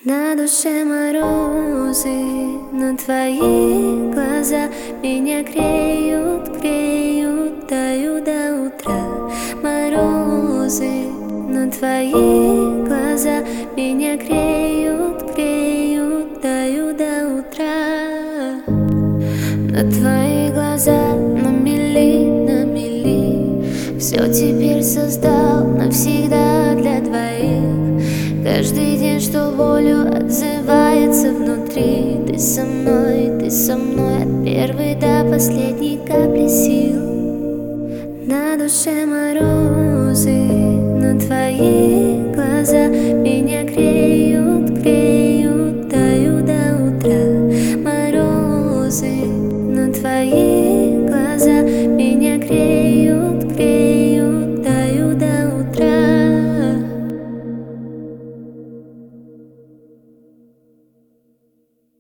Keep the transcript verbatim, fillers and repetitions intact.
На душе морозы, но твои глаза меня греют, греют, дают до утра. Морозы, но твои глаза меня греют, греют, дают до утра. На твои глаза на мели, на мели, все теперь создал навсегда для двоих. Каждый день, что болью отзывается внутри. Ты со мной, ты со мной от первой до последней капли сил. На душе морозы, но твои глаза меня греют.